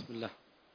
الله.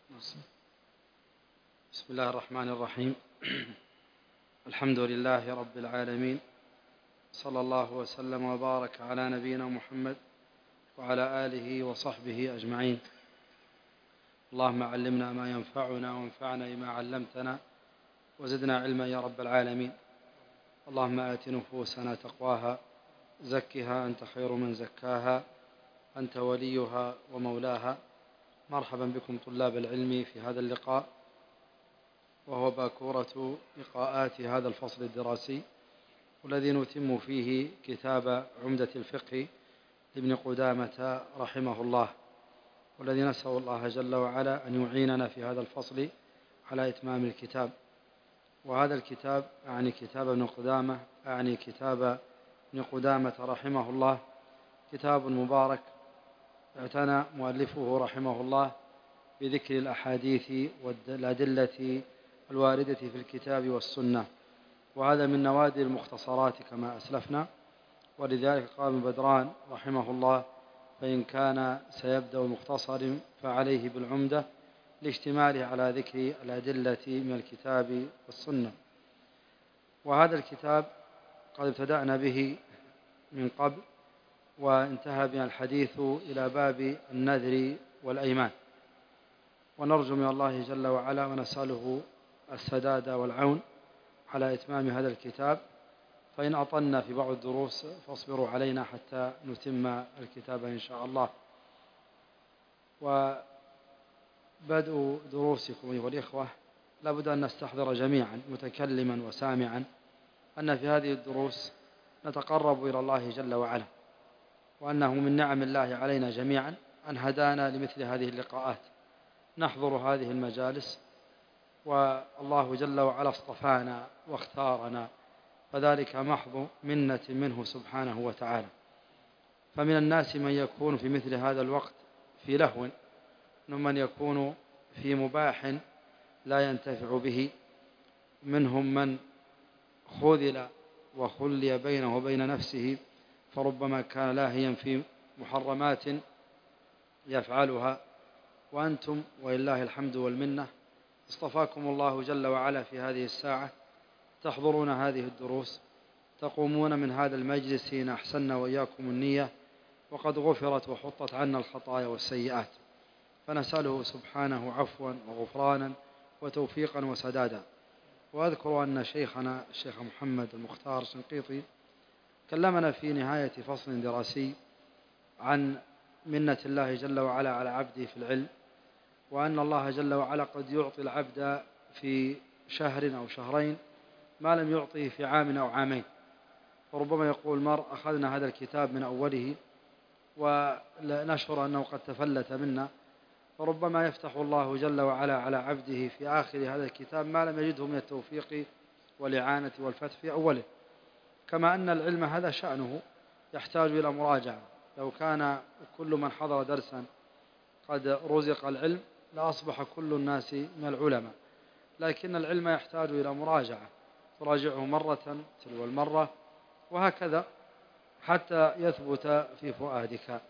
بسم الله الرحمن الرحيم. الحمد لله رب العالمين، صلى الله وسلم وبارك على نبينا محمد وعلى آله وصحبه أجمعين. اللهم علمنا ما ينفعنا وانفعنا بما علمتنا وزدنا علما يا رب العالمين. اللهم آت نفوسنا تقواها، زكها أنت خير من زكاها، أنت وليها ومولاها. مرحبا بكم طلاب العلم في هذا اللقاء، وهو باكورة لقاءات هذا الفصل الدراسي، والذي نتم فيه كتاب عمدة الفقه لابن قدامة رحمه الله، والذي نسأل الله جل وعلا أن يعيننا في هذا الفصل على إتمام الكتاب. وهذا الكتاب أعني كتاب ابن قدامة، أعني كتاب ابن قدامة رحمه الله، كتاب مبارك اعتنى مؤلفه رحمه الله بذكر الأحاديث والأدلة الواردة في الكتاب والسنة، وهذا من نوادر المختصرات كما أسلفنا. ولذلك قال بدران رحمه الله: فإن كان سيبدأ مختصر فعليه بالعمدة، لاشتماله على ذكر الأدلة من الكتاب والسنة. وهذا الكتاب قد ابتدأنا به من قبل، وانتهى بنا الحديث إلى باب النذر والأيمان، ونرجو من الله جل وعلا ونسأله السداد والعون على إتمام هذا الكتاب. فإن أطلنا في بعض الدروس فاصبروا علينا حتى نتم الكتاب إن شاء الله. وبدء دروسكم أيها الإخوة لابد أن نستحضر جميعا متكلما وسامعا أن في هذه الدروس نتقرب إلى الله جل وعلا، وأنه من نعم الله علينا جميعا أن هدانا لمثل هذه اللقاءات. نحضر هذه المجالس والله جل وعلا اصطفانا واختارنا، فذلك محض منة منه سبحانه وتعالى. فمن الناس من يكون في مثل هذا الوقت في لهو، ومن يكون في مباح لا ينتفع به، منهم من خذل وخلي بينه وبين نفسه، فربما كان لاهيا في محرمات يفعلها. وأنتم ولله الحمد والمنة اصطفاكم الله جل وعلا في هذه الساعة، تحضرون هذه الدروس، تقومون من هذا المجلس إن أحسننا وإياكم النية، وقد غفرت وحطت عنا الخطايا والسيئات، فنسأله سبحانه عفوا وغفرانا وتوفيقا وسدادا. وأذكر أن شيخنا الشيخ محمد المختار الشنقيطي كلمنا في نهاية فصل دراسي عن منة الله جل وعلا على عبده في العلم، وأن الله جل وعلا قد يعطي العبد في شهر أو شهرين ما لم يعطيه في عام أو عامين. وربما يقول المرء: أخذنا هذا الكتاب من أوله ونشعر أنه قد تفلت منا، فربما يفتح الله جل وعلا على عبده في آخر هذا الكتاب ما لم يجده من التوفيق والإعانة والفتح في أوله. كما أن العلم هذا شأنه يحتاج إلى مراجعة. لو كان كل من حضر درسا قد رزق العلم لأصبح كل الناس من العلماء، لكن العلم يحتاج إلى مراجعة، تراجعه مرة تلو المرة، وهكذا حتى يثبت في فؤادك.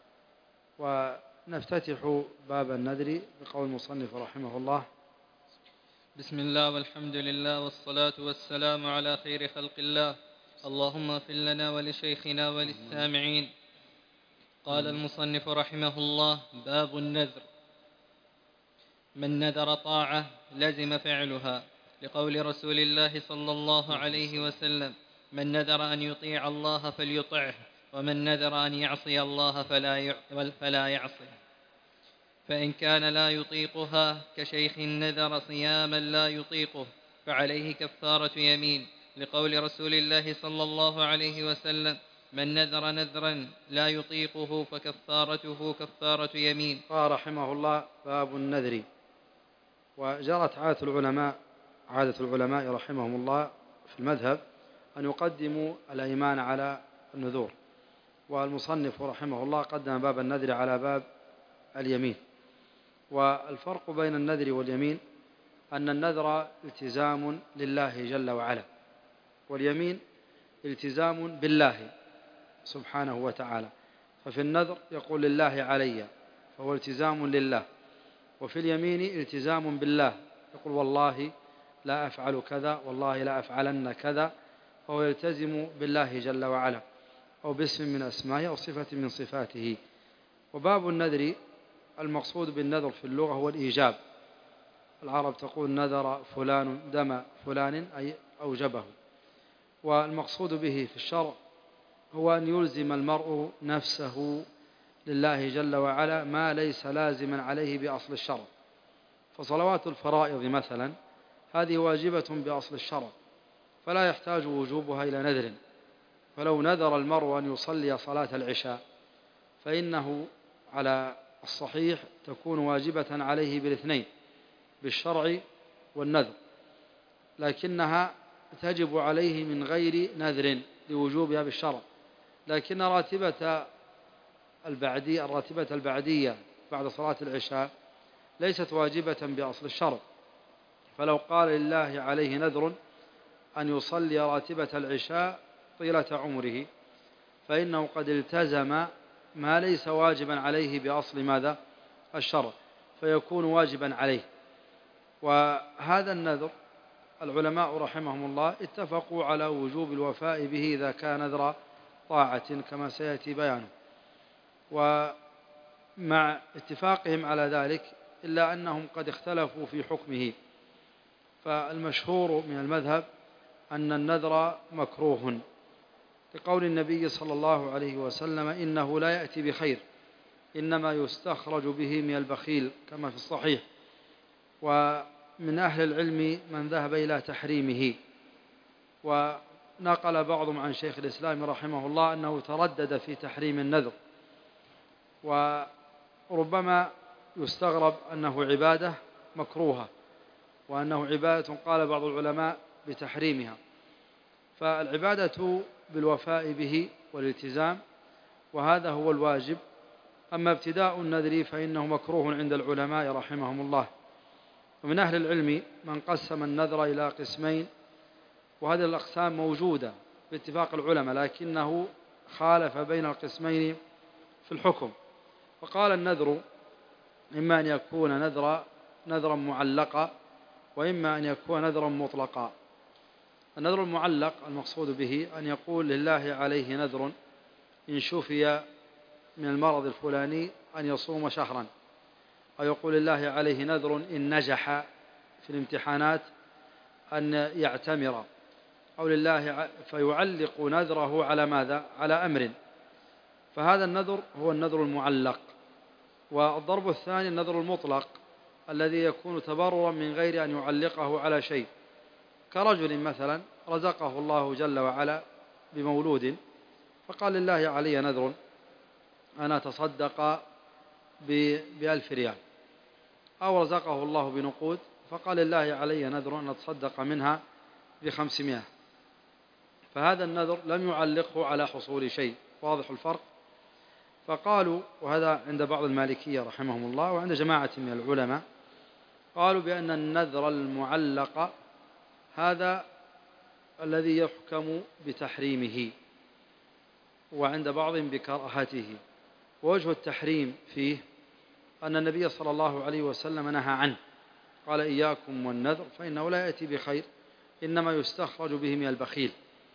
ونفتتح باب النذر بقول المصنف رحمه الله: بسم الله والحمد لله والصلاة والسلام على خير خلق الله. اللهم اغفر لنا ولشيخنا وللسامعين. قال المصنف رحمه الله: باب النذر. من نذر طاعة لزم فعلها، لقول رسول الله صلى الله عليه وسلم: من نذر أن يطيع الله فليطعه، ومن نذر أن يعصي الله فلا يعصه. فإن كان لا يطيقها كشيخ نذر صياما لا يطيقه فعليه كفارة يمين، لقول رسول الله صلى الله عليه وسلم: من نذر نذرا لا يطيقه فكفارته كفارة يمين. قال رحمه الله: باب النذر. وجرت عادة العلماء رحمهم الله في المذهب أن يقدموا الأيمان على النذور، والمصنف رحمه الله قدم باب النذر على باب اليمين. والفرق بين النذر واليمين أن النذر التزام لله جل وعلا، واليمين التزام بالله سبحانه وتعالى. ففي النذر يقول لله علي، فهو التزام لله. وفي اليمين التزام بالله، يقول والله لا أفعل كذا، والله لا أفعلن كذا، فهو يلتزم بالله جل وعلا أو باسم من أسمائه أو صفة من صفاته. وباب النذر المقصود بالنذر في اللغة هو الإيجاب. العرب تقول نذر فلان دم فلان أي أوجبه. والمقصود به في الشرع هو أن يلزم المرء نفسه لله جل وعلا ما ليس لازما عليه بأصل الشرع. فصلوات الفرائض مثلا هذه واجبة بأصل الشرع، فلا يحتاج وجوبها إلى نذر. فلو نذر المرء أن يصلي صلاة العشاء فإنه على الصحيح تكون واجبة عليه بالاثنين، بالشرع والنذر، لكنها تجب عليه من غير نذر لوجوبها بالشرع. لكن الراتبة البعدية بعد صلاة العشاء ليست واجبة بأصل الشرع. فلو قال لله عليه نذر أن يصلي راتبة العشاء طيلة عمره فإنه قد التزم ما ليس واجبا عليه بأصل ماذا؟ الشرع، فيكون واجبا عليه. وهذا النذر العلماء رحمهم الله اتفقوا على وجوب الوفاء به إذا كان نذر طاعة كما سيأتي بيانه. ومع اتفاقهم على ذلك إلا أنهم قد اختلفوا في حكمه. فالمشهور من المذهب أن النذر مكروه لقول النبي صلى الله عليه وسلم إنه لا يأتي بخير، إنما يستخرج به من البخيل كما في الصحيح. ومن أهل العلم من ذهب إلى تحريمه، ونقل بعضهم عن شيخ الإسلام رحمه الله أنه تردد في تحريم النذر. وربما يستغرب أنه عبادة مكروهة، وأنه عبادة قال بعض العلماء بتحريمها. فالعبادة بالوفاء به والالتزام، وهذا هو الواجب. أما ابتداء النذر فإنه مكروه عند العلماء رحمهم الله. ومن أهل العلم من قسم النذر إلى قسمين، وهذه الأقسام موجودة باتفاق العلماء، لكنه خالف بين القسمين في الحكم. فقال النذر إما أن يكون نذرا معلقا، وإما أن يكون نذرا مطلقا. النذر المعلق المقصود به أن يقول لله عليه نذر إن شفي من المرض الفلاني أن يصوم شهرا، أو يقول لله عليه نذر إن نجح في الامتحانات أن يعتمر، أو لله فيعلق نذره على ماذا؟ على أمر. فهذا النذر هو النذر المعلق. والضرب الثاني النذر المطلق الذي يكون تبررا من غير أن يعلقه على شيء، كرجل مثلا رزقه الله جل وعلا بمولود فقال لله علي نذر أن أتصدق ب1,000 ريال، أو رزقه الله بنقود فقال لله علي نذر أن أتصدق منها ب500. فهذا النذر لم يعلقه على حصول شيء. واضح الفرق؟ فقالوا، وهذا عند بعض المالكية رحمهم الله وعند جماعة من العلماء، قالوا بأن النذر المعلق هذا الذي يحكم بتحريمه، وعند بعضهم بكراهته. ووجه التحريم فيه أن النبي صلى الله عليه وسلم نهى عنه، قال إياكم والنذر فإنه لا يأتي بخير، إنما يستخرج به من البخيل.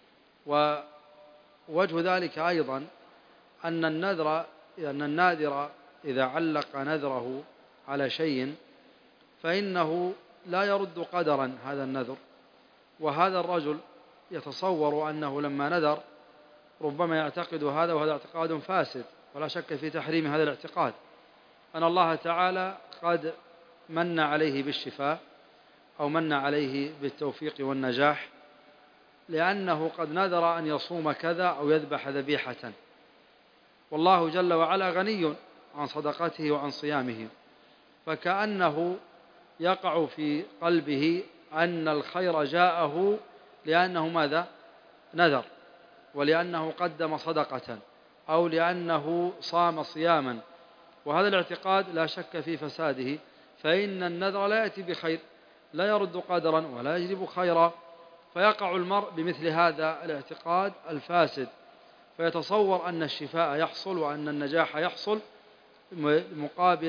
ووجه ذلك أيضا أن الناذر إذا علق نذره على شيء فإنه لا يرد قدرا هذا النذر. وهذا الرجل يتصور أنه لما نذر ربما يعتقد هذا، وهذا اعتقاد فاسد، ولا شك في تحريم هذا الاعتقاد، أن الله تعالى قد من عليه بالشفاء أو من عليه بالتوفيق والنجاح، لأنه قد نذر أن يصوم كذا أو يذبح ذبيحة، والله جل وعلا غني عن صدقته وعن صيامه. فكأنه يقع في قلبه أن الخير جاءه لأنه ماذا؟ نذر، ولأنه قدم صدقة، أو لأنه صام صياما. وهذا الاعتقاد لا شك في فساده، فإن النذر لا يأتي بخير، لا يرد قدرا ولا يجلب خيرا. فيقع المرء بمثل هذا الاعتقاد الفاسد، فيتصور أن الشفاء يحصل وأن النجاح يحصل مقابل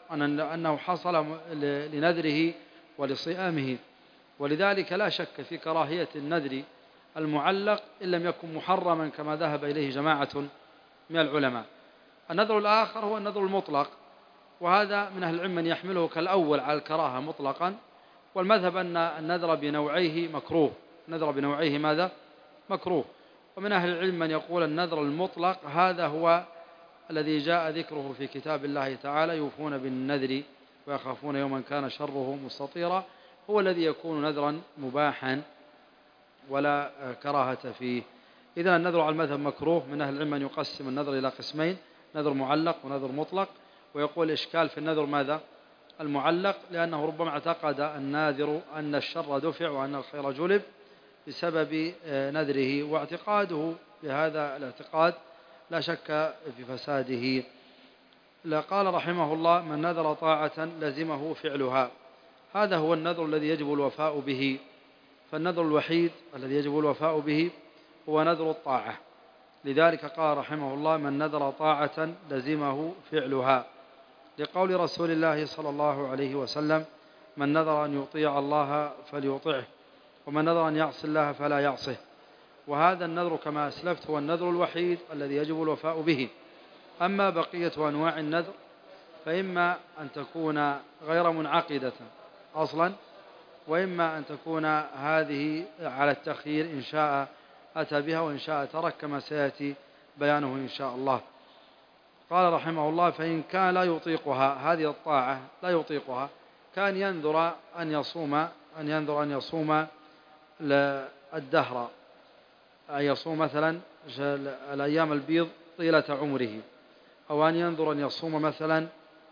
أنه حصل لنذره ولصيامه، ولذلك لا شك في كراهية النذر المعلق إن لم يكن محرما كما ذهب إليه جماعة من العلماء. النذر الآخر هو النذر المطلق، وهذا من أهل العلم من يحمله كالأول على الكراهة مطلقا، والمذهب أن النذر بنوعيه مكروه. النذر بنوعيه ماذا؟ مكروه. ومن أهل العلم من يقول النذر المطلق هذا هو الذي جاء ذكره في كتاب الله تعالى: يوفون بالنذر ويخافون يوما كان شره مستطيرا، هو الذي يكون نذرا مباحا ولا كراهة فيه. إذن النذر على المذهب مكروه. من أهل العلم من يقسم النذر إلى قسمين: نذر معلق ونذر مطلق. ويقول الإشكال في النذر ماذا؟ المعلق، لأنه ربما اعتقد الناذر أن الشر دفع وأن الخير جلب بسبب نذره، واعتقاده بهذا الاعتقاد لا شك في فساده. قال رحمه الله: من نذر طاعة لزمه فعلها. هذا هو النذر الذي يجب الوفاء به. فالنذر الوحيد الذي يجب الوفاء به هو نذر الطاعة. لذلك قال رحمه الله: من نذر طاعة لزمه فعلها، لقول رسول الله صلى الله عليه وسلم: من نذر أن يطيع الله فليطعه، ومن نذر أن يعصي الله فلا يعصه. وهذا النذر كما أسلفت هو النذر الوحيد الذي يجب الوفاء به. أما بقية أنواع النذر فإما أن تكون غير منعقدة أصلا، وإما أن تكون هذه على التخيير، إن شاء أتى بها وإن شاء ترك، كما سيأتي بيانه إن شاء الله. قال رحمه الله: فإن كان لا يطيقها، هذه الطاعة لا يطيقها، كان ينذر أن يصوم الدهر، أن يصوم مثلا الأيام البيض طيلة عمره، أو أن ينذر أن يصوم مثلا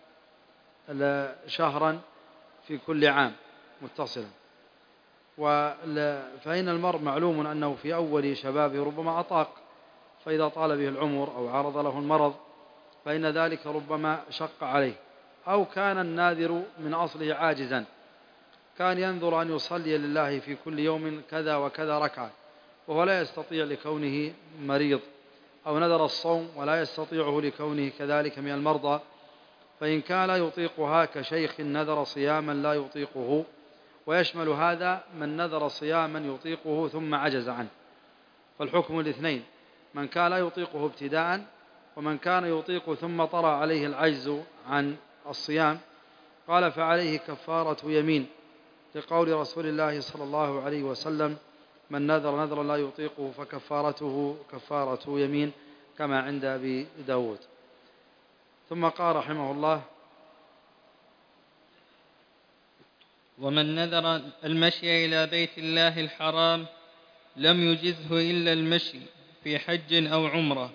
شهرا في كل عام متصلا. فإن المرء معلوم أنه في أول شبابه ربما أطاق، فإذا طال به العمر أو عرض له المرض فإن ذلك ربما شق عليه. أو كان الناذر من أصله عاجزا، كان ينذر أن يصلي لله في كل يوم كذا وكذا ركعة وهو لا يستطيع لكونه مريض، أو نذر الصوم ولا يستطيعه لكونه كذلك من المرضى، فإن كان لا يطيقها كشيخ نذر صياما لا يطيقه. ويشمل هذا من نذر صياما يطيقه ثم عجز عنه، فالحكم الاثنين: من كان لا يطيقه ابتداء، ومن كان يطيق ثم طرأ عليه العجز عن الصيام. قال: فعليه كفارة يمين، لقول رسول الله صلى الله عليه وسلم: من نذر نذرا لا يطيقه فكفارته كفارة يمين، كما عند أبي داود. ثم قال رحمه الله: ومن نذر المشي إلى بيت الله الحرام لم يجزه إلا المشي في حج أو عمرة.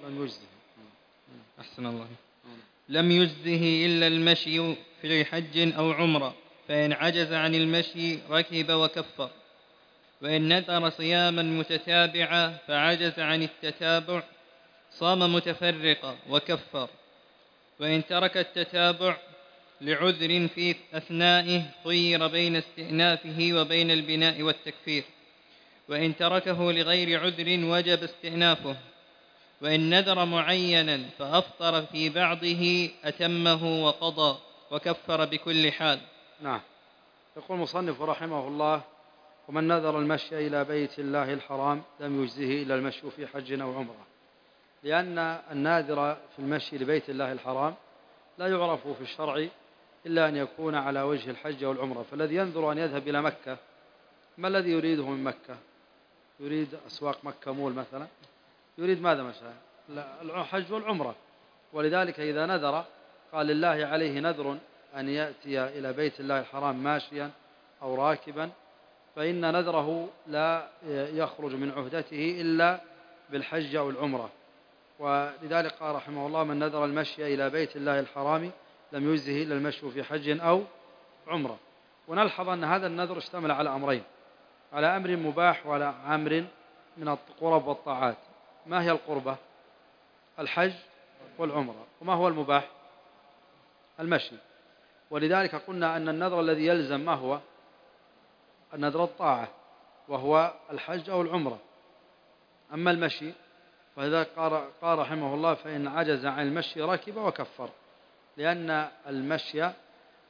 أحسن الله. لم يجزه إلا المشي في حج أو عمرة، فإن عجز عن المشي ركب وكفر. وإن نذر صياما متتابعا فعجز عن التتابع صام متفرقا وكفر. وإن ترك التتابع لعذر في أثنائه خير بين استئنافه وبين البناء والتكفير، وإن تركه لغير عذر وجب استئنافه. وإن نذر معينا فأفطر في بعضه أتمه وقضى وكفر بكل حال. نعم. يقول المصنف رحمه الله: ومن نذر المشي إلى بيت الله الحرام لم يجزه إلا المشي في حج أو عمرة، لأن الناذر في المشي لبيت الله الحرام لا يعرف في الشرع إلا أن يكون على وجه الحج أو العمرة. فالذي ينذر أن يذهب إلى مكة، ما الذي يريده من مكة؟ يريد أسواق مكة مول مثلا، يريد ماذا مثلا؟ الحج والعمرة. ولذلك إذا نذر قال لله عليه نذر أن يأتي إلى بيت الله الحرام ماشيا أو راكبا، فإن نذره لا يخرج من عهدته إلا بالحج أو العمرة. ولذلك قال رحمه الله: من نذر المشي إلى بيت الله الحرام لم يجزه إلا المشي في حج أو عمرة. ونلحظ أن هذا النذر اشتمل على أمرين: على أمر مباح وعلى أمر من القرب والطاعات. ما هي القربة؟ الحج والعمرة. وما هو المباح؟ المشي. ولذلك قلنا أن النذر الذي يلزم ما هو؟ النذر الطاعة، وهو الحج أو العمرة. أما المشي فإذا قال رحمه الله: فإن عجز عن المشي ركب وكفر، لأن المشي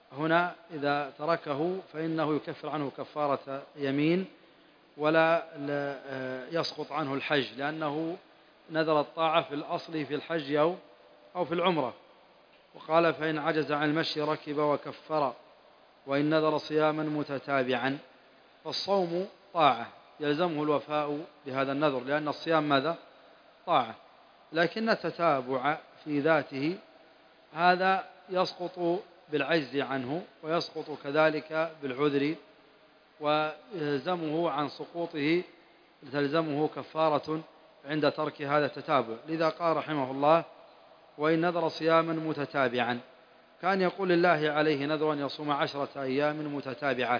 هنا إذا تركه فإنه يكفر عنه كفارة يمين ولا يسقط عنه الحج، لأنه نذر الطاعة في الأصل في الحج أو في العمرة. وقال فإن عجز عن المشي ركب وكفر وإن نذر صياما متتابعا. فالصوم طاعة يلزمه الوفاء بهذا النذر، لأن الصيام ماذا؟ طاعة. لكن التتابع في ذاته هذا يسقط بالعجز عنه، ويسقط كذلك بالعذر، ويلزمه عن سقوطه تلزمه كفارة عند ترك هذا التتابع. لذا قال رحمه الله وإن نذر صياما متتابعا. كان يقول الله عليه نذر أن يصوم 10 أيام متتابعات،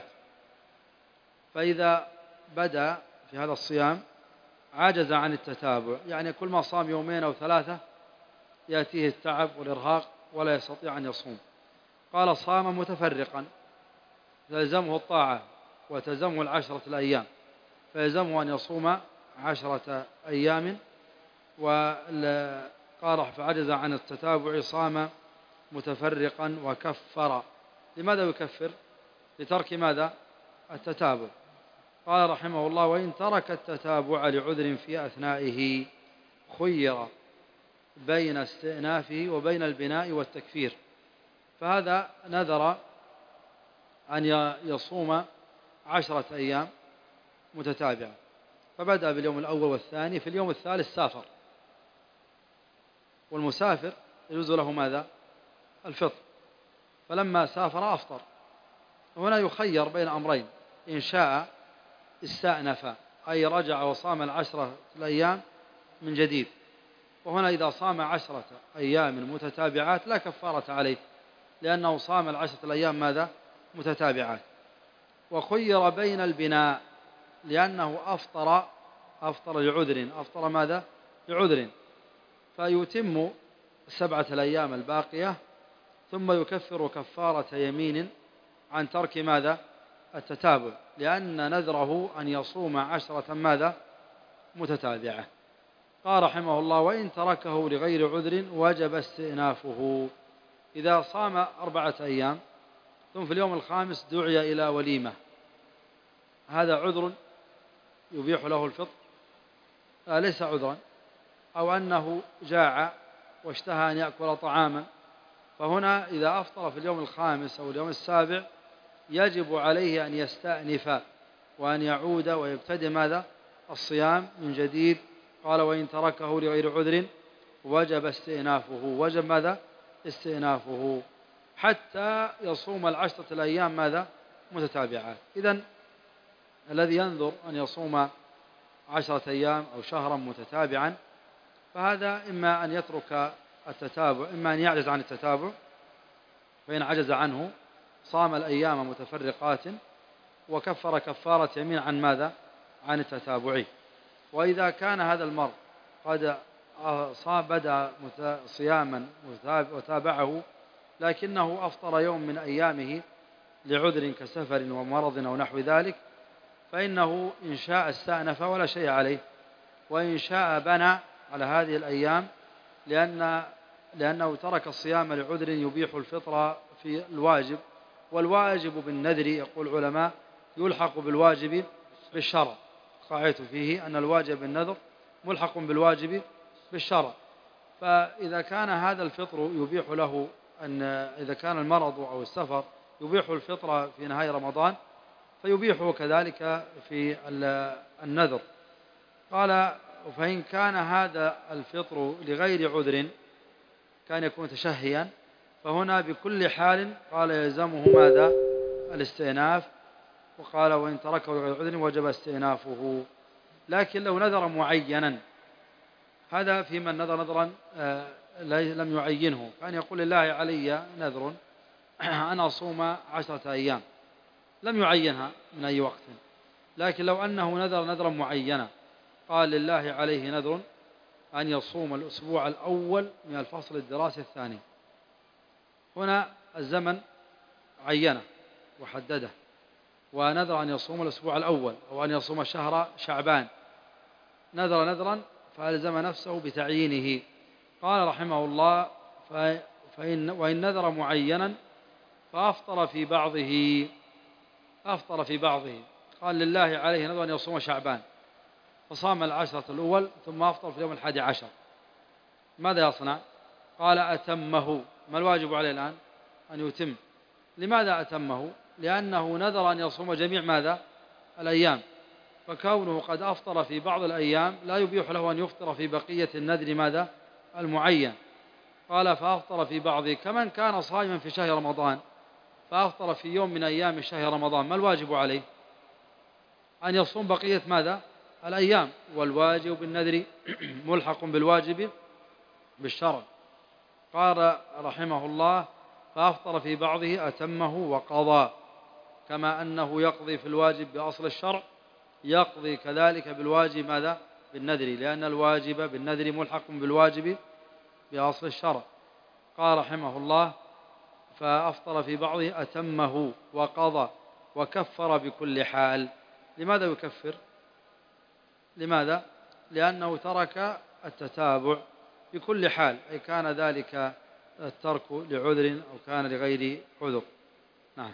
فإذا بدأ في هذا الصيام عجز عن التتابع، يعني كل ما صام 2 أو 3 يأتيه التعب والإرهاق ولا يستطيع أن يصوم. قال صام متفرقا، تلزمه الطاعة وتلزمه 10 الأيام، فيلزمه أن يصوم 10 أيام. وقال فعجز عن التتابع صام متفرقا وكفر. لماذا يكفر؟ لترك ماذا؟ التتابع. قال رحمه الله وإن ترك التتابع لعذر في أثنائه خير بين استئنافه وبين البناء والتكفير. فهذا نذر أن يصوم 10 أيام متتابعة، فبدأ باليوم الأول والثاني، في اليوم الثالث سافر، والمسافر يجوز له ماذا؟ الفطر. فلما سافر أفطر. هنا يخير بين أمرين، إن شاء استأنف أي رجع وصام 10 الأيام من جديد، وهنا إذا صام 10 أيام متتابعات لا كفارة عليه، لأنه صام 10 الأيام ماذا؟ متتابعات. وخير بين البناء، لأنه أفطر لعذر، أفطر ماذا؟ لعذر، فيتم 7 الأيام الباقية ثم يكفر كفارة يمين عن ترك ماذا؟ التتابع، لأن نذره أن يصوم 10 ماذا؟ متتابعة. قال رحمه الله وإن تركه لغير عذر وجب استئنافه. إذا صام 4 أيام ثم في اليوم الخامس دعي إلى وليمة، هذا عذر يبيح له الفطر؟ ليس عذرا. أو أنه جاع واشتهى أن يأكل طعاما، فهنا إذا أفطر في اليوم الخامس أو اليوم السابع يجب عليه أن يستأنف وأن يعود ويبتدئ ماذا؟ الصيام من جديد. قال وإن تركه لغير عذر وجب استئنافه. وجب ماذا؟ استئنافه حتى يصوم 10 الأيام ماذا؟ متتابعات. إذن الذي ينذر أن يصوم 10 أيام أو شهرا متتابعا، فهذا إما أن يترك التتابع، إما أن يعجز عن التتابع، فإن عجز عنه صام الأيام متفرقات وكفر كفارة يمين عن ماذا؟ عن التتابع. وإذا كان هذا المرء قد بدأ صياما وتابعه لكنه أفطر يوم من أيامه لعذر كسفر ومرض أو نحو ذلك، فإنه إن شاء استأنف ولا شيء عليه، وإن شاء بنى على هذه الأيام، لأنه ترك الصيام لعذر يبيح الفطر في الواجب. والواجب بالنذر يقول العلماء يلحق بالواجب بالشرع، قاعدة فيه أن الواجب بالنذر ملحق بالواجب بالشرع. فإذا كان هذا الفطر يبيح له إذا كان المرض أو السفر يبيح الفطر في نهاية رمضان فيبيحه كذلك في النذر. قال فإن كان هذا الفطر لغير عذر كان يكون تشهيا، فهنا بكل حال قال يلزمه ماذا؟ الاستئناف. وقال وإن تركه لغير عذر وجب استئنافه. لكن لو نذر معينا، هذا في من نذر نذرا لم يعينه، كان يقول لله علي نذر أن أصوم 10 أيام، لم يعينها من أي وقت. لكن لو أنه نذر نذرا معينا، قال لله عليه نذر أن يصوم الأسبوع الأول من الفصل الدراسي الثاني، هنا الزمن عينه وحدده، ونذر أن يصوم الأسبوع الأول أو أن يصوم شهر شعبان، نذر نذرا فألزم نفسه بتعيينه. قال رحمه الله وإن نذر معينا فأفطر في بعضه قال لله عليه نذر أن يصوم شعبان، فصام 10 الأول ثم أفطر في اليوم 11، ماذا يصنع؟ قال أتمه. ما الواجب عليه الآن؟ أن يتم. لماذا أتمه؟ لأنه نذر أن يصوم جميع ماذا؟ الأيام، فكونه قد أفطر في بعض الأيام لا يبيح له أن يفطر في بقية النذر ماذا؟ المعين. قال فأفطر في بعضه، كمن كان صائما في شهر رمضان فأفطر في يوم من أيام شهر رمضان، ما الواجب عليه؟ أن يصوم بقية ماذا؟ الأيام، والواجب بالنذر ملحق بالواجب بالشرع. قال رحمه الله فأفطر في بعضه أتمه وقضى، كما أنه يقضي في الواجب بأصل الشرع يقضي كذلك بالواجب ماذا؟ بالنذر، لأن الواجب بالنذر ملحق بالواجب بأصل الشرع. قال رحمه الله فأفطر في بعضه أتمه وقضى وكفر بكل حال. لماذا يكفر؟ لماذا؟ لأنه ترك التتابع بكل حال، أي كان ذلك الترك لعذر أو كان لغير عذر. نعم.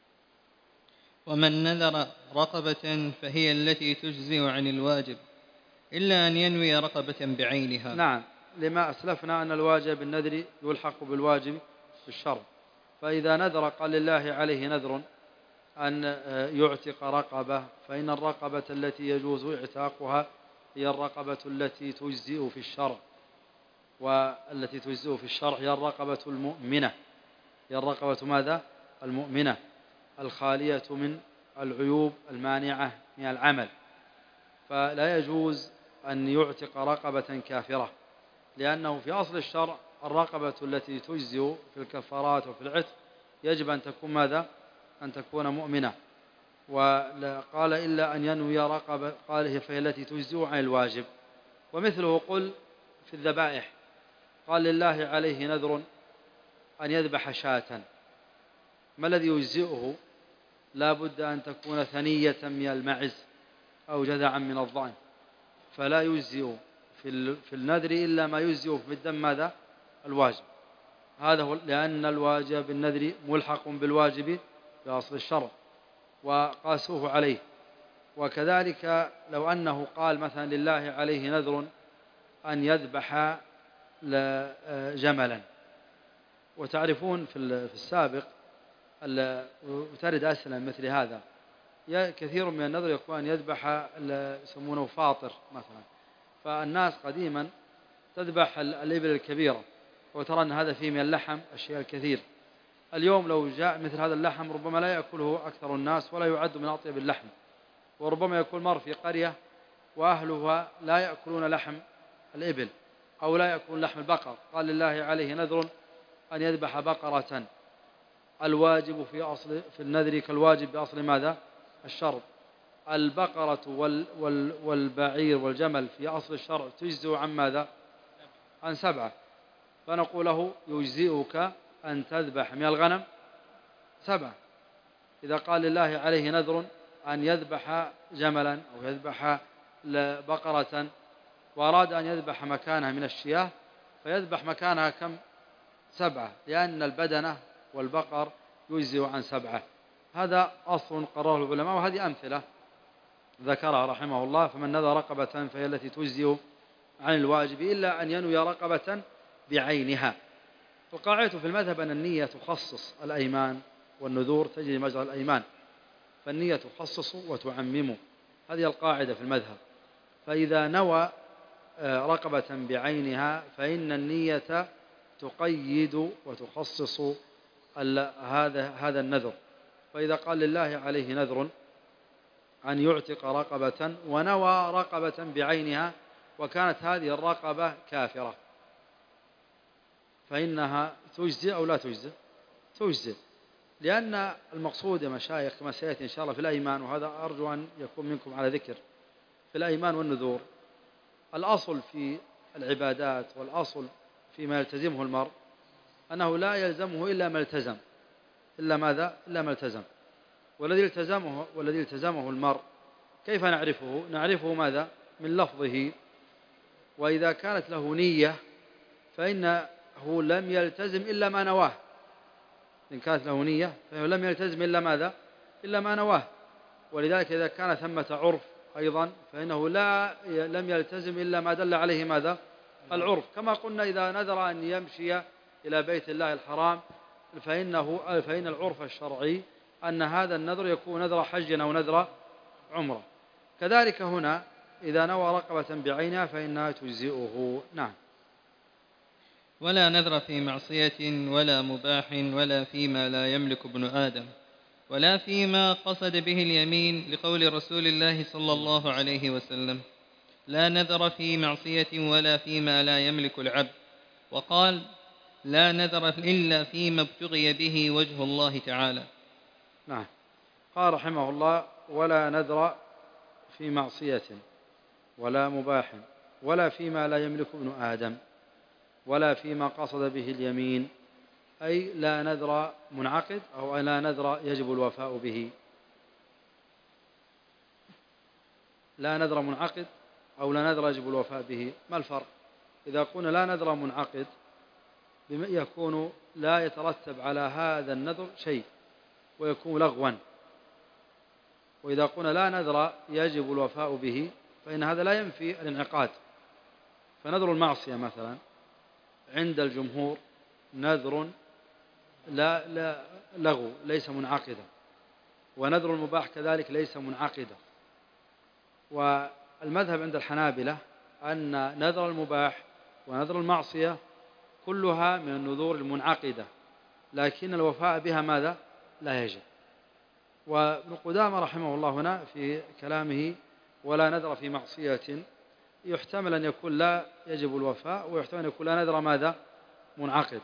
ومن نذر رقبة فهي التي تجزئ عن الواجب إلا أن ينوي رقبة بعينها. نعم، لما أسلفنا أن الواجب بالنذر يلحق بالواجب بالشرع، فإذا نذر قال لله عليه نذر أن يعتق رقبة، فإن الرقبة التي يجوز اعتاقها هي الرقبة التي تجزئ في الشرع، والتي تجزئ في الشرع هي الرقبة المؤمنة، هي الرقبة ماذا؟ المؤمنة الخالية من العيوب المانعة من العمل. فلا يجوز أن يعتق رقبة كافرة، لأنه في أصل الشرع الرقبة التي تجزئ في الكفارات وفي العتق يجب أن تكون ماذا؟ أن تكون مؤمنة. وقال إلا أن ينوي رقبة، قال هي فهي التي تجزئ عن الواجب. ومثله قل في الذبائح قال لله عليه نذر أن يذبح شاة، ما الذي يجزئه؟ لا بد أن تكون ثنية من المعز أو جذعا من الضأن، فلا يجزئ في النذر إلا ما يجزئ في الدم ماذا؟ الواجب. هذا هو، لأن الواجب بالنذر ملحق بالواجب بأصل الشرع وقاسوه عليه. وكذلك لو أنه قال مثلا لله عليه نذر أن يذبح جملا، وتعرفون في السابق وترد أسئلة مثل هذا، كثير من النذر يكون أن يذبح يسمونه فاطر مثلا، فالناس قديما تذبح الإبل الكبيرة وترى أن هذا فيه من اللحم الشيء الكثير. اليوم لو جاء مثل هذا اللحم ربما لا يأكله أكثر الناس ولا يعد من أطيب اللحم، وربما يكون مر في قرية وأهلها لا يأكلون لحم الإبل أو لا يأكلون لحم البقر، قال لله عليه نذر أن يذبح بقرة. الواجب في النذر كالواجب بأصل ماذا؟ الشرع. البقرة والبعير والجمل في أصل الشرع تجزئ عن ماذا؟ عن 7. فنقول له يجزئك أن تذبح من الغنم 7. إذا قال لله عليه نذر أن يذبح جملا أو يذبح بقرة وأراد أن يذبح مكانها من الشياه فيذبح مكانها كم؟ 7، لأن البدنة والبقر يجزئ عن 7. هذا أصل قرره العلماء، وهذه أمثلة ذكرها رحمه الله. فمن نذر رقبة فهي التي تجزئ عن الواجب إلا أن ينوي رقبة بعينها. القاعدة في المذهب أن النية تخصص الأيمان والنذور تجري مجرى الأيمان، فالنية تخصص وتعمم، هذه القاعدة في المذهب. فإذا نوى رقبة بعينها فإن النية تقيد وتخصص هذا النذر. فإذا قال لله عليه نذر أن يعتق رقبة ونوى رقبة بعينها وكانت هذه الرقبة كافرة فإنها تجزئ أو لا تجزئ؟ تجزئ، لأن المقصود يا مشايخ كما سيأتي إن شاء الله في الأيمان، وهذا أرجو أن يكون منكم على ذكر، في الأيمان والنذور الأصل في العبادات والأصل فيما يلتزمه المرء أنه لا يلزمه إلا ما التزم. إلا ماذا؟ إلا ما التزم. والذي التزمه المرء كيف نعرفه؟ نعرفه ماذا؟ من لفظه. وإذا كانت له نية فإنه لم يلتزم إلا ما نواه، إن كانت له نية فإنه لم يلتزم إلا ماذا؟ إلا ما نواه. ولذلك إذا كان ثمة عرف أيضا فإنه لم يلتزم إلا ما دل عليه ماذا؟ العرف. كما قلنا إذا نذر أن يمشي إلى بيت الله الحرام فإن العرف الشرعي أن هذا النذر يكون نذر حج أو نذر عمرة. كذلك هنا إذا نوى رقبة بعينها فإنها تجزئه. نعم. ولا نذر في معصية ولا مباح ولا فيما لا يملك ابن آدم ولا فيما قصد به اليمين، لقول رسول الله صلى الله عليه وسلم: لا نذر في معصية ولا فيما لا يملك العبد. وقال: لا نذر إلا فيما ابتغي به وجه الله تعالى. نعم. قال رحمه الله: ولا نذر في معصية ولا مباح ولا فيما لا يملك ابن آدم ولا فيما قصد به اليمين، أي لا نذر منعقد أو لا نذر يجب الوفاء به. لا نذر منعقد أو لا نذر يجب الوفاء به، ما الفرق؟ إذا قلنا لا نذر منعقد يكون لا يترتب على هذا النذر شيء ويكون لغوا، وإذا قلنا لا نذر يجب الوفاء به فإن هذا لا ينفي الانعقاد. فنذر المعصية مثلا عند الجمهور نذر لا لغو ليس منعقدا، ونذر المباح كذلك ليس منعقدا. والمذهب عند الحنابلة أن نذر المباح ونذر المعصية كلها من النذور المنعقدة، لكن الوفاء بها ماذا؟ لا يجب. وابن قدامة رحمه الله هنا في كلامه: ولا نذر في معصية، يحتمل أن يكون لا يجب الوفاء، ويحتمل أن يكون لا نذر ماذا؟ منعقد.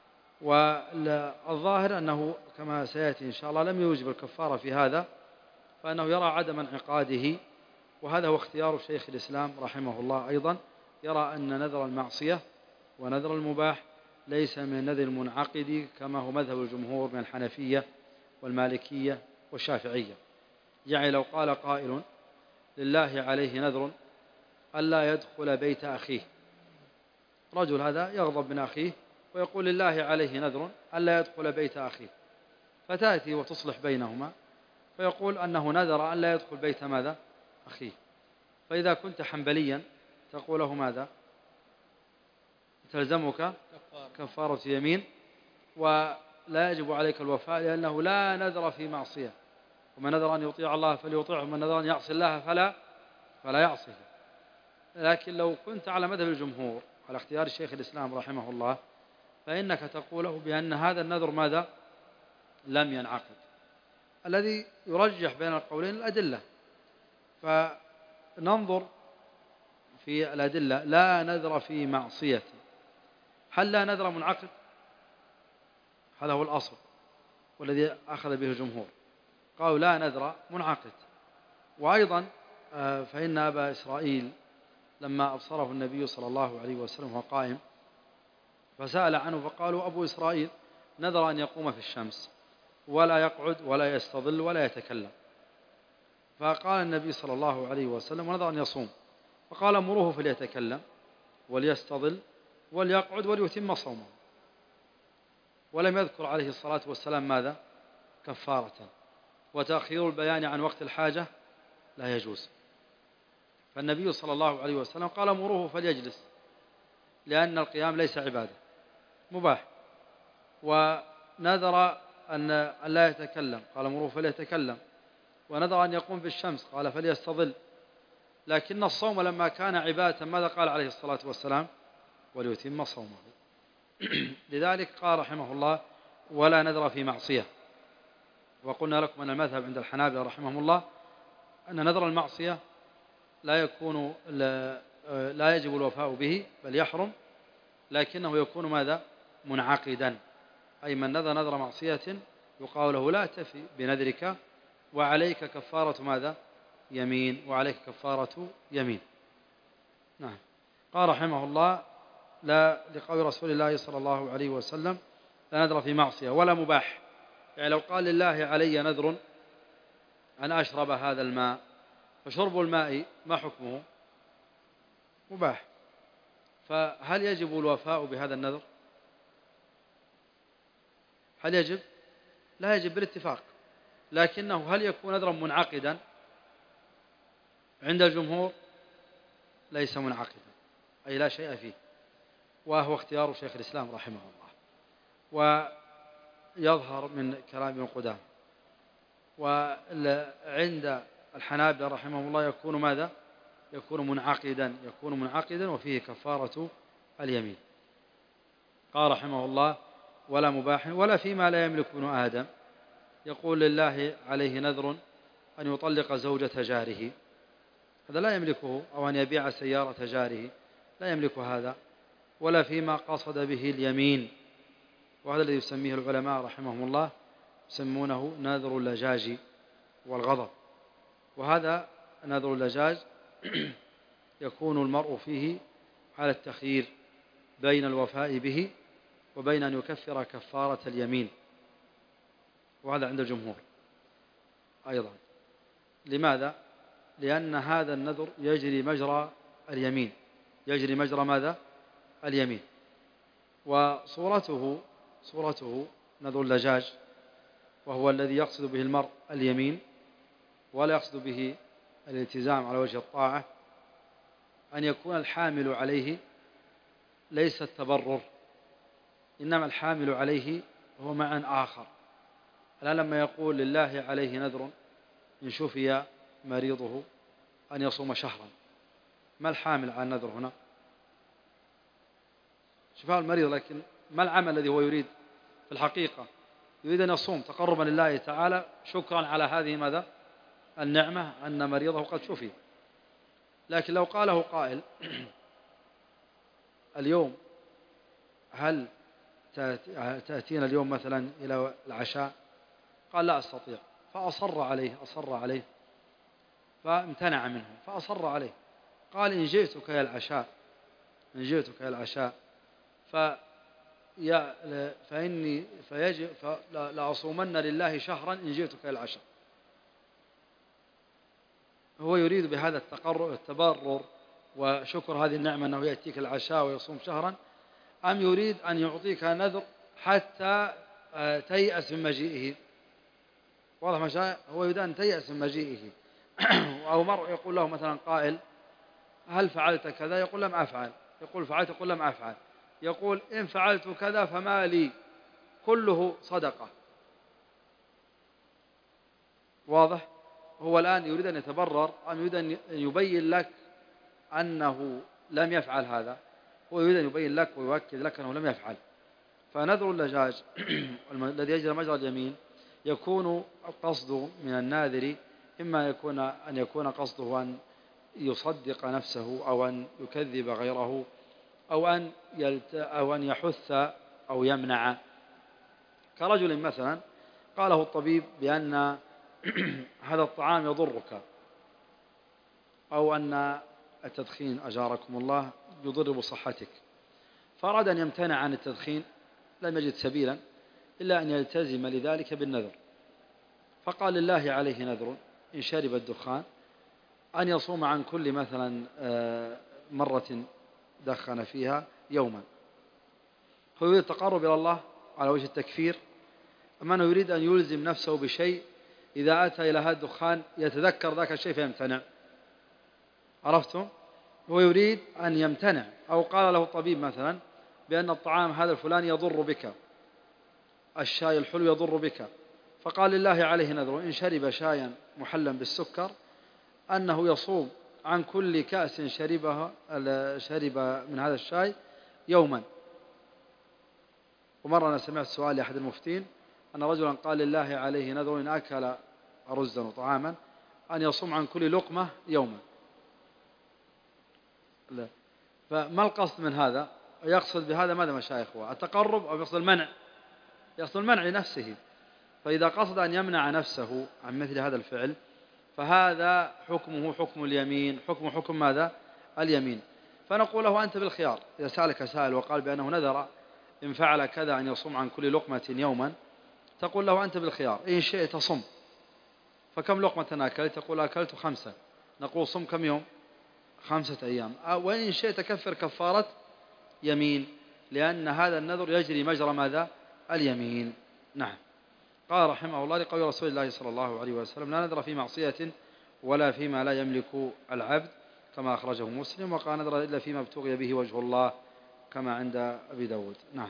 والظاهر أنه كما سيأتي إن شاء الله لم يوجب الكفارة في هذا، فأنه يرى عدم انعقاده، وهذا هو اختيار شيخ الإسلام رحمه الله أيضا، يرى أن نذر المعصية ونذر المباح ليس من النذر المنعقد كما هو مذهب الجمهور من الحنفية والمالكية والشافعية. يعني لو قال قائل: لله عليه نذر ألا يدخل بيت أخيه، رجل هذا يغضب من أخيه ويقول: لله عليه نذر ألا يدخل بيت أخيه، فتأتي وتصلح بينهما فيقول أنه نذر ألا يدخل بيت ماذا؟ أخيه. فإذا كنت حنبليا تقول له ماذا؟ تلزمك كفارة يمين ولا يجب عليك الوفاء، لأنه لا نذر في معصية، ومن نذر أن يطيع الله فليطيعه، ومن نذر أن يعصي الله فلا يعصيه. لكن لو كنت على مذهب الجمهور على اختيار الشيخ الإسلام رحمه الله فإنك تقوله بأن هذا النذر ماذا؟ لم ينعقد. الذي يرجح بين القولين الأدلة، فننظر في الأدلة. لا نذر في معصية، هل لا نذر منعقد؟ هذا هو الأصل والذي أخذ به الجمهور، قالوا لا نذر منعقد. وأيضا فإن أبا إسرائيل لما أبصره النبي صلى الله عليه وسلم وهو قائم فسأل عنه، فقالوا: أبو إسرائيل نذر أن يقوم في الشمس ولا يقعد ولا يستظل ولا يتكلم. فقال النبي صلى الله عليه وسلم: ونذر أن يصوم. فقال: مروه فليتكلم وليستظل وليقعد وليتم صومه. ولم يذكر عليه الصلاة والسلام ماذا؟ كفارة. وتأخير البيان عن وقت الحاجة لا يجوز. فالنبي صلى الله عليه وسلم قال: مروه فليجلس، لأن القيام ليس عبادة، مباح. ونذر أن لا يتكلم، قال: مروه فليتكلم. ونذر أن يقوم في الشمس، قال: فليستظل. لكن الصوم لما كان عبادة ماذا قال عليه الصلاة والسلام؟ وليتم صومه. لذلك قال رحمه الله: ولا نذر في معصية. وقلنا لكم أن المذهب عند الحنابلة رحمهم الله أن نذر المعصية لا يجب الوفاء به بل يحرم، لكنه يكون ماذا؟ منعقدا. أي من نذر معصية يقال له: لا تفي بنذرك وعليك كفارة ماذا؟ يمين، وعليك كفارة يمين. نعم. قال رحمه الله: لا، لقول رسول الله صلى الله عليه وسلم: لا نذر في معصية ولا مباح. يعني لو قال: لله علي نذر أن أشرب هذا الماء، فشرب الماء ما حكمه؟ مباح. فهل يجب الوفاء بهذا النذر؟ هل يجب؟ لا يجب بالاتفاق، لكنه هل يكون نذرا منعقدا؟ عند الجمهور ليس منعقدا، أي لا شيء فيه، وهو اختيار شيخ الإسلام رحمه الله، ويظهر من كلام ابن قدامة. وعند الحنابلة رحمه الله يكون ماذا؟ يكون منعقدا وفيه كفارة اليمين. قال رحمه الله: ولا مباح ولا فيما لا يملك ابن آدم. يقول لله عليه نذر أن يطلق زوجة جاره، هذا لا يملكه، أو أن يبيع سيارة جاره، لا يملك هذا. ولا فيما قصد به اليمين، وهذا الذي يسميه العلماء رحمهم الله يسمونه نذر اللجاج والغضب. وهذا نذر اللجاج يكون المرء فيه على التخيير بين الوفاء به وبين أن يكفر كفارة اليمين، وهذا عند الجمهور أيضا. لماذا؟ لأن هذا النذر يجري مجرى اليمين، يجري مجرى ماذا؟ اليمين. وصورته نذر اللجاج، وهو الذي يقصد به المرء اليمين ولا يقصد به الالتزام على وجه الطاعة، أن يكون الحامل عليه ليس التبرر، إنما الحامل عليه هو معنى آخر. الآن لما يقول لله عليه نذر إن شفي مريضه أن يصوم شهرا، ما الحامل على النذر هنا؟ شفاء المريض، لكن ما العمل الذي هو يريد في الحقيقة؟ يريد أن يصوم تقربا لله تعالى شكرا على هذه ماذا؟ النعمة أن مريضه قد شفي. لكن لو قاله قائل اليوم هل تأتينا اليوم مثلا إلى العشاء؟ قال لا أستطيع، فأصر عليه فامتنع منه، فأصر عليه. قال إن جئتك يا العشاء لأصومن لله شهرا إن جئتك يا العشاء. هو يريد بهذا التبرر وشكر هذه النعمة أنه يأتيك العشاء ويصوم شهرا، أم يريد أن يعطيك نذر حتى تيأس من مجيئه؟ واضح ما شاء؟ هو يريد أن تيأس من مجيئه. أو مرء يقول له مثلا قائل هل فعلت كذا؟ يقول لم أفعل. يقول فعلت؟ يقول لم أفعل. يقول إن فعلت كذا فما لي، كله صدقة. واضح؟ هو الآن يريد أن يتبرر أم يريد أن يبين لك أنه لم يفعل هذا؟ هو يريد أن يبين لك ويؤكد لك أنه لم يفعل. فنذر اللجاج الذي يجري مجرى اليمين يكون القصد من الناذر إما أن يكون قصده أن يصدق نفسه أو أن يكذب غيره أو أن يحث أو يمنع. كرجل مثلا قاله الطبيب بأن هذا الطعام يضرك، أو أن التدخين أجاركم الله يضر بصحتك، فأراد أن يمتنع عن التدخين، لم يجد سبيلا إلا أن يلتزم لذلك بالنذر، فقال لله عليه نذر إن شرب الدخان أن يصوم عن كل مثلا مرة دخن فيها يوما. هو يريد التقرب إلى الله على وجه التكفير، أما أنه يريد أن يلزم نفسه بشيء إذا أتى إلى هذا الدخان يتذكر ذاك الشيء فيمتنع. عرفتم؟ هو يريد أن يمتنع. أو قال له الطبيب مثلا بأن الطعام هذا الفلاني يضر بك، الشاي الحلو يضر بك، فقال لله عليه نذر إن شرب شايا محلا بالسكر أنه يصوم عن كل كأس شرب من هذا الشاي يوما. ومرة أنا سمعت سؤال لأحد المفتين أن رجلا قال لله عليه نذر إن أكل رزا وطعاما أن يصوم عن كل لقمة يوما. لا. فما القصد من هذا؟ يقصد بهذا ماذا مشايخ؟ التقرب أو يقصد المنع؟ يقصد المنع لنفسه. فإذا قصد أن يمنع نفسه عن مثل هذا الفعل فهذا حكمه حكم اليمين، حكم ماذا؟ اليمين. فنقول له أنت بالخيار. إذا سألك سائل وقال بأنه نذر إن فعل كذا أن يصوم عن كل لقمة يوما، تقول له أنت بالخيار، إن شئت صم. فكم لقمة أكلت؟ تقول أكلت 5. نقول صم كم يوم؟ 5 أيام. وإن شئت كفر كفارة يمين، لأن هذا النذر يجري مجرى ماذا؟ اليمين. نعم. قال رحمه الله لقول رسول الله صلى الله عليه وسلم لا نذر في معصية ولا فيما لا يملك العبد كما أخرجه مسلم، وقال نذر إلا فيما ابتغي به وجه الله كما عند أبي داود. نعم.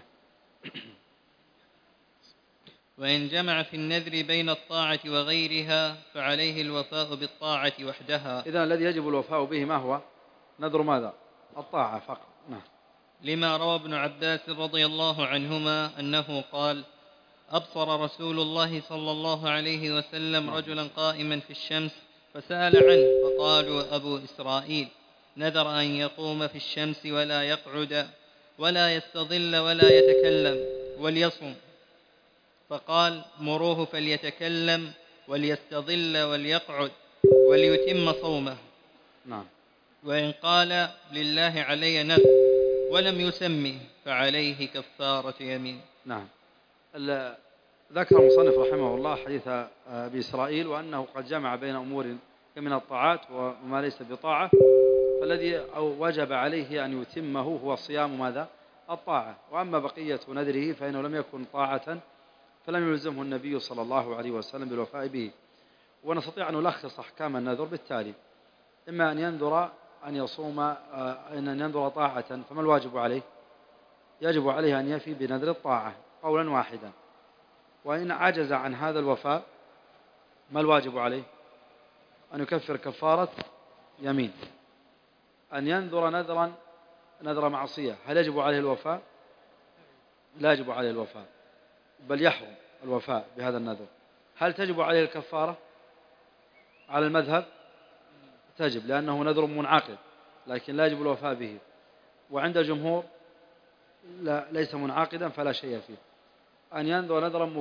وإن جمع في النذر بين الطاعة وغيرها فعليه الوفاء بالطاعة وحدها. إذن الذي يجب الوفاء به ما هو؟ نذر ماذا؟ الطاعة فقط. نعم. لما روى ابن عباس رضي الله عنهما أنه قال أبصر رسول الله صلى الله عليه وسلم رجلا قائما في الشمس فسأل عنه فقالوا أبو إسرائيل نذر أن يقوم في الشمس ولا يقعد ولا يستظل ولا يتكلم وليصم، فقال مروه فليتكلم وليستظل وليقعد وليتم صومه. نعم. وإن قال لله علي نذر ولم يسمه فعليه كفارة يمين. نعم. ذكر المصنف رحمه الله حديث أبي إسرائيل وأنه قد جمع بين أمور من الطاعات وما ليس بطاعة، فالذي وجب عليه أن يتمه هو صيام ماذا؟ الطاعة. وأما بقية نذره فإنه لم يكن طاعة فلم يلزمه النبي صلى الله عليه وسلم بالوفاء به. ونستطيع أن نلخص أحكام النذر بالتالي: إما أن ينذر أن يصوم، أن ينذر طاعة، فما الواجب عليه؟ يجب عليه أن يفي بنذر الطاعة قولا واحدا. وإن عجز عن هذا الوفاء ما الواجب عليه؟ أن يكفر كفارة يمين. أن ينذر نذر معصية، هل يجب عليه الوفاء؟ لا يجب عليه الوفاء، بل يحرم الوفاء بهذا النذر. هل تجب عليه الكفارة؟ على المذهب تجب، لأنه نذر منعقد، لكن لا يجب الوفاء به. وعند الجمهور لا، ليس منعقدا فلا شيء فيه. أن ينذر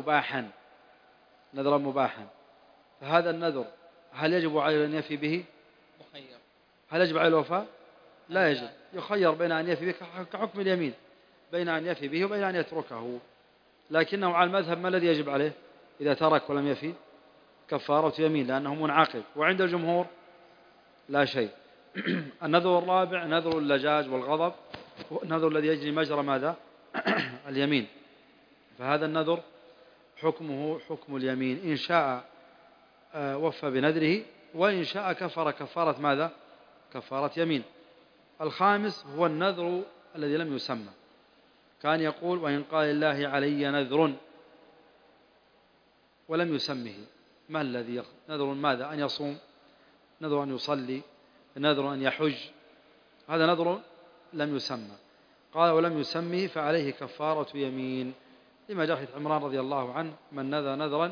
نذرا مباحا، فهذا النذر هل يجب عليه أن يفي به؟ مخير. هل يجب عليه الوفاء؟ لا يجب، يخير بين أن يفي به كحكم اليمين، بين أن يفي به وبين أن يتركه. لكنه على المذهب ما الذي يجب عليه إذا ترك ولم يفي؟ كفارة يمين، لأنه منعقد. وعند الجمهور لا شيء. النذر الرابع نذر اللجاج والغضب، هو النذر الذي يجري مجرى ماذا؟ اليمين. فهذا النذر حكمه حكم اليمين، إن شاء وفى بنذره، وإن شاء كفر كفارة ماذا؟ كفارة يمين. الخامس هو النذر الذي لم يسمى، كان يقول وإن قال الله علي نذر ولم يسمه. ما الذي نذر ماذا؟ أن يصوم، نذر أن يصلي، نذر أن يحج، هذا نذر لم يسمى. قال ولم يسمه فعليه كفارة يمين، لما جاء في عمران رضي الله عنه من نذر نذرا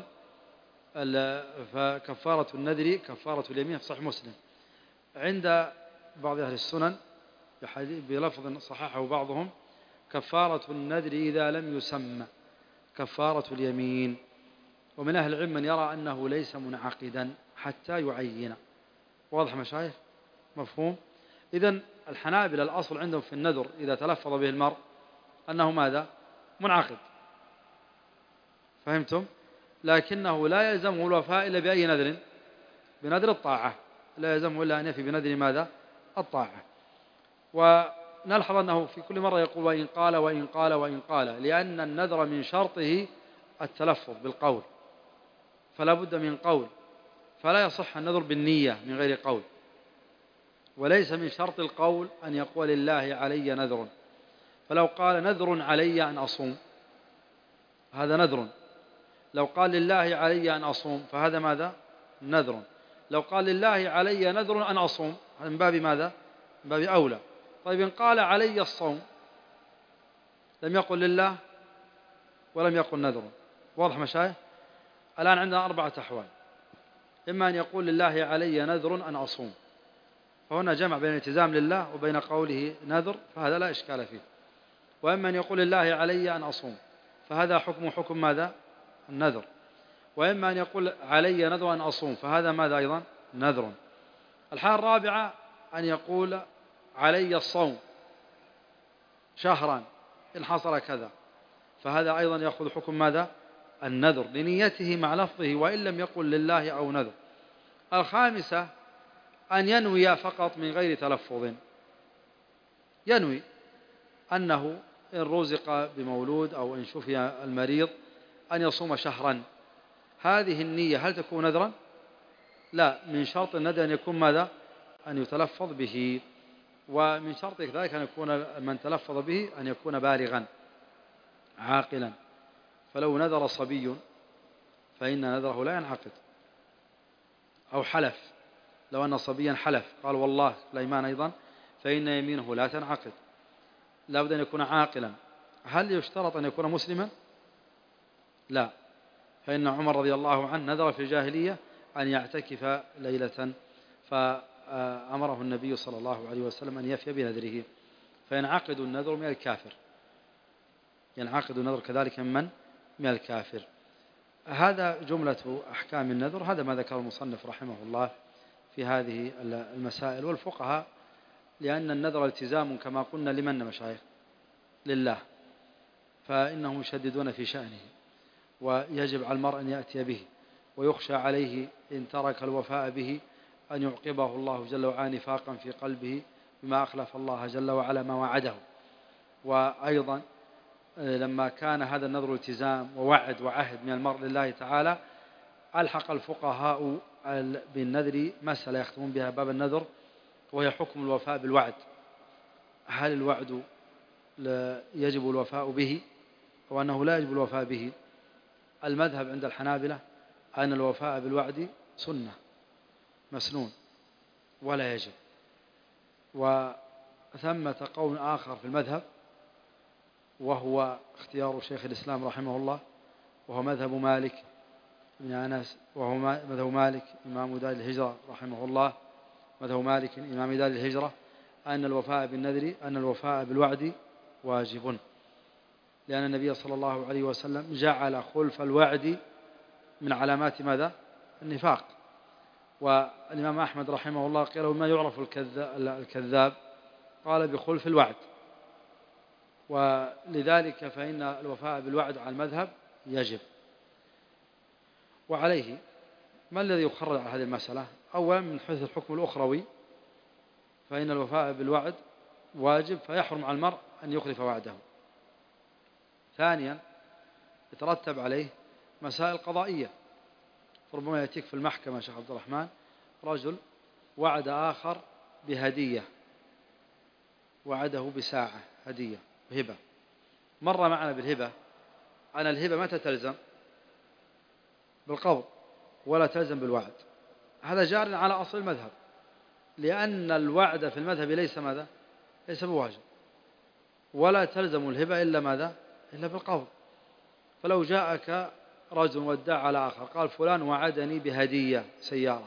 فكفارة النذر كفارة اليمين، في صحيح مسلم. عند بعض أهل السنن بلفظ صححه بعضهم كفارة النذر إذا لم يسمى كفارة اليمين. ومن أهل العلم من يرى أنه ليس منعقدا حتى يعين. واضح مشايخ؟ مفهوم؟ إذن الحنابلة الأصل عندهم في النذر إذا تلفظ به المرء أنه ماذا؟ منعقد. فهمتم؟ لكنه لا يلزمه الوفاء إلا بأي نذر؟ بنذر الطاعة. لا يلزمه إلا أن يفي بنذر ماذا؟ الطاعة. ونلحظ أنه في كل مرة يقول وإن قال وإن قال وإن قال، لأن النذر من شرطه التلفظ بالقول، فلا بد من قول، فلا يصح النذر بالنية من غير قول. وليس من شرط القول أن يقول لله علي نذر. فلو قال نذر علي أن أصوم هذا نذر، لو قال لله علي أن أصوم فهذا ماذا؟ نذر. لو قال لله علي نذر أن أصوم هذا من باب ماذا؟ من باب أولى. طيب إن قال علي الصوم لم يقل لله ولم يقل نذر. واضح مشايخ؟ الآن عندنا 4 أحوال: إما أن يقول لله علي نذر أن أصوم، فهنا جمع بين الالتزام لله وبين قوله نذر، فهذا لا إشكال فيه. وإما أن يقول لله علي أن أصوم، فهذا حكم ماذا؟ النذر. وإما أن يقول علي نذر أن أصوم، فهذا ماذا أيضا؟ نذر. الحالة الرابعة أن يقول علي الصوم شهرا إن حصل كذا، فهذا أيضا يأخذ حكم ماذا؟ النذر، لنيته مع لفظه وإن لم يقل لله أو نذر. الخامسة أن ينوي فقط من غير تلفظ، ينوي أنه إن رزق بمولود أو إن شفي المريض أن يصوم شهرا هذه النية هل تكون نذرا؟ لا، من شرط النذر أن يكون ماذا؟ أن يتلفظ به، ومن شرط ذلك أن يكون من تلفظ به أن يكون بالغا عاقلا. فلو نذر صبي فإن نذره لا ينعقد. أو حلف، لو أن صبيا حلف قال والله سليمان أيضا، فإن يمينه لا تنعقد. لا بد أن يكون عاقلا. هل يشترط أن يكون مسلما؟ لا، فإن عمر رضي الله عنه نذر في الجاهلية أن يعتكف ليلة، فأمره النبي صلى الله عليه وسلم أن يفي بنذره، فينعقد النذر من الكافر، ينعقد النذر كذلك من الكافر. هذا جملة أحكام النذر. هذا ما ذكر المصنف رحمه الله في هذه المسائل. والفقهاء لأن النذر التزام كما قلنا لمن مشايخ؟ لله، فإنهم يشددون في شأنه، ويجب على المرء أن يأتي به، ويخشى عليه إن ترك الوفاء به أن يعقبه الله جل وعلا نفاقا في قلبه بما أخلف الله جل وعلا ما وعده. وأيضا لما كان هذا النذر التزام ووعد وعهد من المرء لله تعالى، ألحق الفقهاء بالنذر مسألة يختمون بها باب النذر، وهي حكم الوفاء بالوعد. هل الوعد يجب الوفاء به أو أنه لا يجب الوفاء به؟ المذهب عند الحنابلة أن الوفاء بالوعد سنة مسنون ولا يجب. وثمة قول آخر في المذهب، وهو اختيار شيخ الإسلام رحمه الله، وهو مذهب مالك بن أنس، وهو مذهب مالك إمام دار الهجرة رحمه الله، مذهب مالك إمام دار الهجرة، أن الوفاء بالنذر أن الوفاء بالوعد واجب، لأن النبي صلى الله عليه وسلم جعل خلف الوعد من علامات ماذا؟ النفاق. والإمام أحمد رحمه الله قال ما يعرف الكذاب؟ قال بخلف الوعد. ولذلك فإن الوفاء بالوعد على المذهب يجب. وعليه ما الذي يخرج على هذه المسألة؟ أولا من حيث الحكم الأخروي، فإن الوفاء بالوعد واجب، فيحرم على المرء أن يخلف وعده. ثانيا يترتب عليه مسائل قضائية، فربما يأتيك في المحكمة شيخ عبد الرحمن رجل وعد آخر بهدية، وعده بساعة هدية هبة. مر معنا بالهبة أن الهبة متى تلزم؟ بالقبض، ولا تلزم بالوعد. هذا جار على أصل المذهب، لأن الوعد في المذهب ليس ماذا؟ ليس بواجب، ولا تلزم الهبة إلا ماذا؟ إلا بالقبض. فلو جاءك رجل ودع على آخر قال فلان وعدني بهدية سيارة،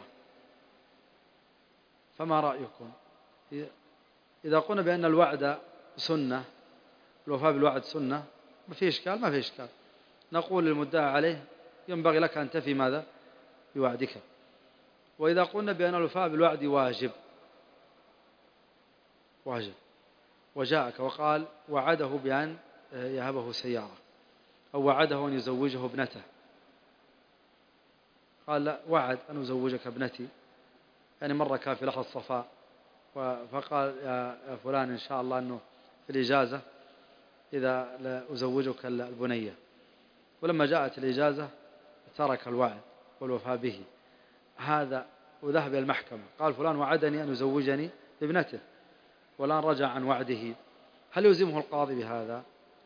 فما رأيكم؟ إذا قلنا بأن الوعد سنة، الوفاء بالوعد سنة، ما في إشكال؟ ما في إشكال. نقول للمدعى عليه ينبغي لك أن تفي ماذا؟ بوعدك. وإذا قلنا بأن الوفاء بالوعد واجب، وجاءك وقال وعده بأن يهبه سيارة، أو وعده أن يزوجه ابنته، قال لا، وعد أن أزوجك ابنتي، يعني مرة كان في لحظة صفاء، فقال يا فلان إن شاء الله أنه في الإجازة إذا أزوجك البنية، ولما جاءت الإجازة ترك الوعد والوفاء به هذا، وذهب إلى المحكمة قال فلان وعدني أن يزوجني بابنته، والآن رجع عن وعده، هل يلزمه القاضي بهذا؟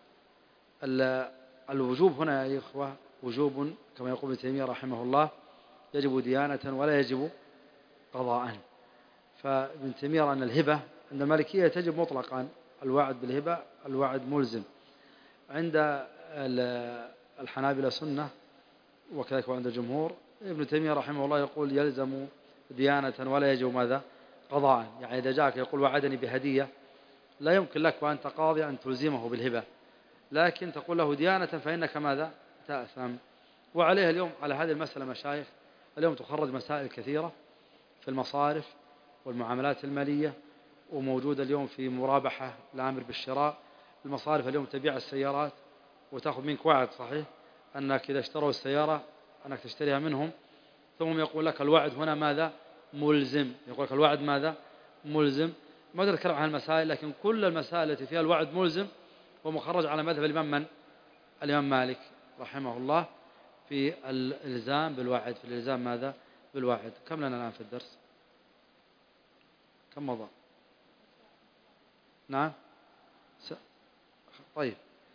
الوجوب هنا يا إخوة وجوب كما يقول ابن تيمية رحمه الله، يجب ديانة ولا يجب قضاء. فابن تيمية أن الهبة عند المالكية تجب مطلقا، الوعد بالهبة الوعد ملزم، عند الحنابلة سنة، وكذلك عند الجمهور. ابن تيمية رحمه الله يقول يلزم ديانة ولا يجب ماذا؟ قضاء. يعني إذا جاءك يقول وعدني بهدية، لا يمكن لك وأنت قاضي أن تلزمه بالهبة، لكن تقول له ديانة فإنك ماذا؟ تأثم. وعليها اليوم على هذه المسألة مشايخ اليوم تخرج مسائل كثيرة في المصارف والمعاملات المالية، وموجودة اليوم في مرابحة الآمر بالشراء. المصارف اليوم تبيع السيارات وتأخذ منك وعد صحيح أنك إذا اشتروا السيارة أنك تشتريها منهم، ثم يقول لك الوعد هنا ماذا؟ ملزم. يقول لك الوعد ماذا؟ ملزم. ما أقدر أتكلم عن المسائل، لكن كل المسائل التي فيها الوعد ملزم ومخرج على مذهب الإمام من؟ الإمام مالك رحمه الله. في الإلزام بالوعد، في الإلزام ماذا؟ بالوعد. كم لنا الآن في الدرس؟ كم مضى؟ نعم. طيب،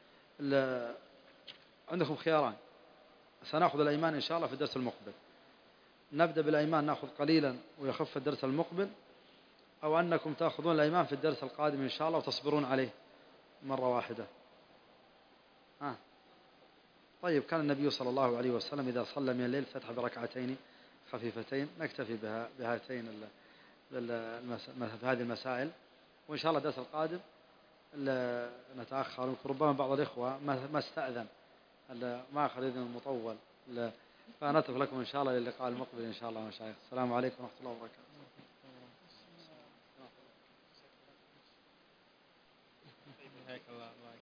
عندكم خياران، سنأخذ الأيمان إن شاء الله في الدرس المقبل. نبدأ بالأيمان نأخذ قليلا ويخف الدرس المقبل، أو أنكم تأخذون الأيمان في الدرس القادم إن شاء الله وتصبرون عليه مرة واحدة. طيب، كان النبي صلى الله عليه وسلم إذا صلى من الليل فتح بركعتين خفيفتين. نكتفي بهاتين في هذه المسائل، وإن شاء الله الدرس القادم نتأخر. ربما بعض الإخوة ما استأذن، ما أخذ إذن مطول، فنترك لكم إن شاء الله للقاء المقبل إن شاء الله مشايخ. السلام عليكم ورحمة الله وبركاته.